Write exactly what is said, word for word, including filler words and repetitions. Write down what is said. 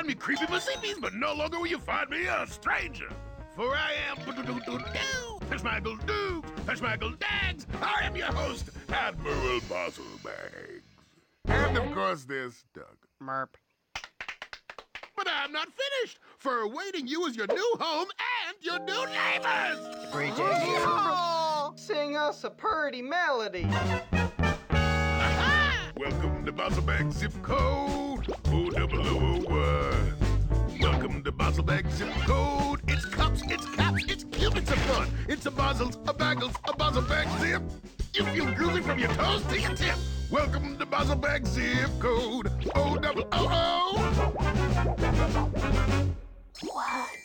me creepy Masipies, but no longer will you find me a stranger. For I am Peshmaggle Dukes, Peshmaggle Dags. I am your host, Admiral Baggins. And of course, there's Doug. Merp. But I'm not finished, for awaiting you is your new home and your new neighbors. Greetings. Oh, sing us a purty melody. Aha! Welcome to Bosselbag Zip Code O double O one. Welcome to Bosselbag Zip Code. It's cups, it's caps, it's cubits of fun. It's a Bozzles, a Baggles, a Bosselbag Zip. You feel groovy from your toes to your tip. Welcome to Bosselbag Zip Code O double O O. One,